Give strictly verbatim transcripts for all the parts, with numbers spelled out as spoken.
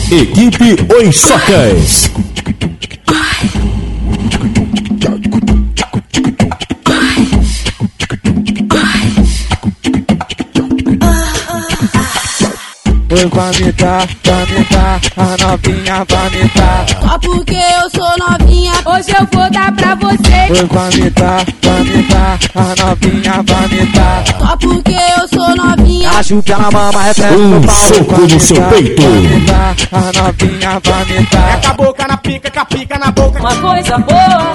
Equipe Os Socas. Oi, vai me dar, vai me dar, a novinha vai me dar. Só porque eu sou novinha, hoje eu vou dar pra você. Oi, vai me dar, vai me dar, a novinha vai me dar. Só porque eu sou novinha. A chupa na mama, refresca Um no pau. soco no seu peito. Vai me dar, a novinha vai me dar. É com a boca na pica, com a pica na boca. Uma coisa boa.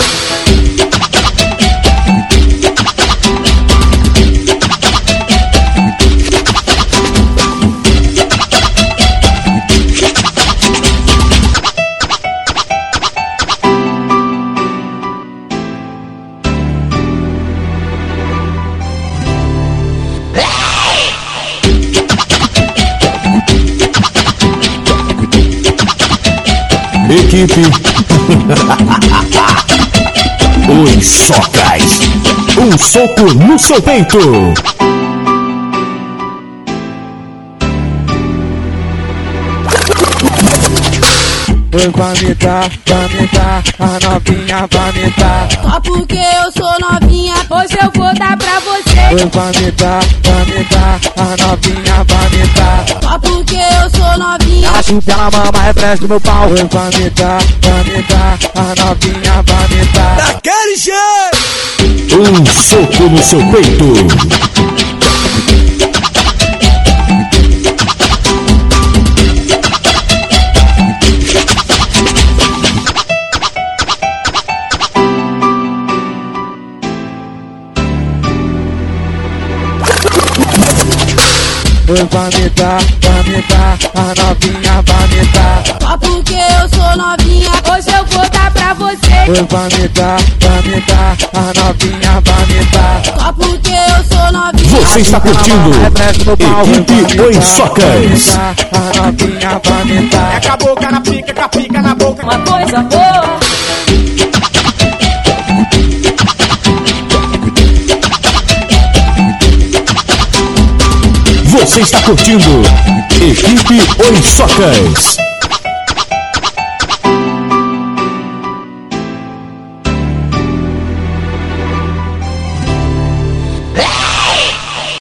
Equipe Os Socas. Um soco no seu peito. Oi, vai me dar, vai me dar, a novinha vai me dar. Só porque eu sou novinha, hoje eu vou dar pra você. Oi, vai me dar, vai me dar, a novinha vai me dar. Só porque eu sou novinha. A chupa na mama, refresca no meu pau. Oi, vai me dar, vai me dar, a novinha vai me dar. Daquele jeito! Um soco no seu peito. Oi, vai me dar, vai me dar, a novinha vai me dar. Só porque eu sou novinha, hoje eu vou dar pra você. Oi, vai me dar, vai me dar, a novinha vai me dar. Só porque eu sou novinha. Você está curtindo Equipe Os Socas. A novinha vai me dar. É com a boca na pica, com a pica na boca. Uma coisa boa. Você está curtindo Equipe Os Socas.